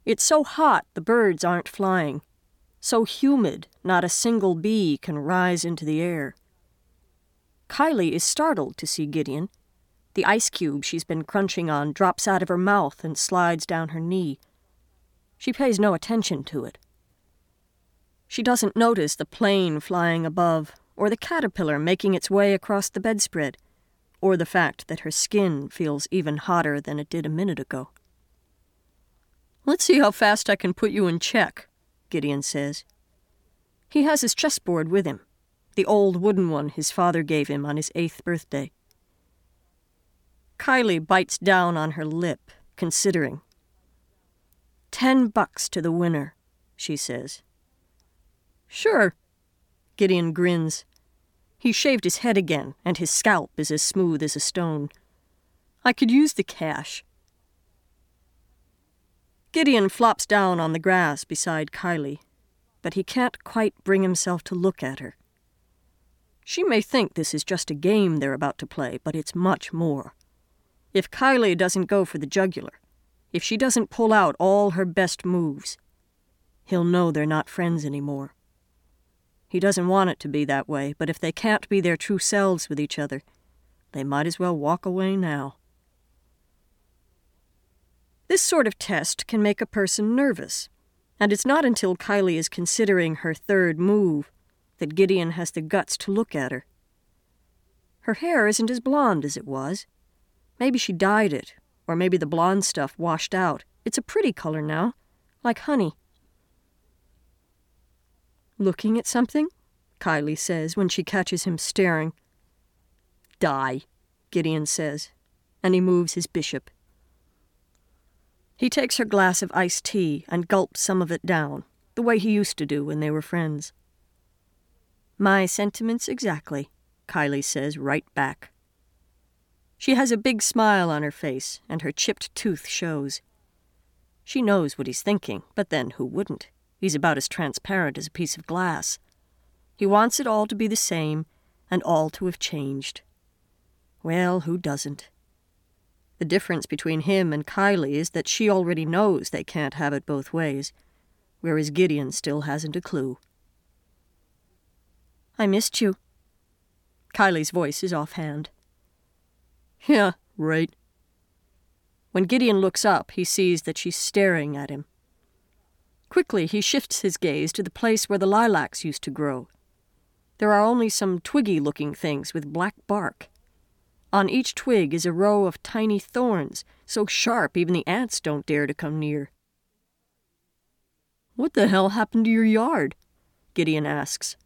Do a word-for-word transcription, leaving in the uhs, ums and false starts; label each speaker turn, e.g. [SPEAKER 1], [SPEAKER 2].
[SPEAKER 1] It's so hot the birds aren't flying. So humid not a single bee can rise into the air. Kylie is startled to see Gideon. The ice cube she's been crunching on drops out of her mouth and slides down her knee. She pays no attention to it. She doesn't notice the plane flying above, or the caterpillar making its way across the bedspread, or the fact that her skin feels even hotter than it did a minute ago. "Let's see how fast I can put you in check," Gideon says. He has his chessboard with him, the old wooden one his father gave him on his eighth birthday. Kylie bites down on her lip, considering. Ten bucks to the winner, she says. "Sure." Gideon grins. He shaved his head again, and his scalp is as smooth as a stone. "I could use the cash." Gideon flops down on the grass beside Kylie, but he can't quite bring himself to look at her. She may think this is just a game they're about to play, but it's much more. If Kylie doesn't go for the jugular, if she doesn't pull out all her best moves, he'll know they're not friends anymore. He doesn't want it to be that way, but if they can't be their true selves with each other, they might as well walk away now. This sort of test can make a person nervous, and it's not until Kylie is considering her third move that Gideon has the guts to look at her. Her hair isn't as blonde as it was. Maybe she dyed it, or maybe the blonde stuff washed out. It's a pretty color now, like honey. "Looking at something?" Kylie says when she catches him staring. "Die," Gideon says, and he moves his bishop. He takes her glass of iced tea and gulps some of it down, the way he used to do when they were friends. "My sentiments exactly," Kylie says right back. She has a big smile on her face, and her chipped tooth shows. She knows what he's thinking, but then who wouldn't? He's about as transparent as a piece of glass. He wants it all to be the same, and all to have changed. Well, who doesn't? The difference between him and Kylie is that she already knows they can't have it both ways, whereas Gideon still hasn't a clue. "I missed you." Kylie's voice is offhand. "Yeah, right." When Gideon looks up, he sees that she's staring at him. Quickly, he shifts his gaze to the place where the lilacs used to grow. There are only some twiggy-looking things with black bark. On each twig is a row of tiny thorns, so sharp even the ants don't dare to come near. "What the hell happened to your yard?" Gideon asks.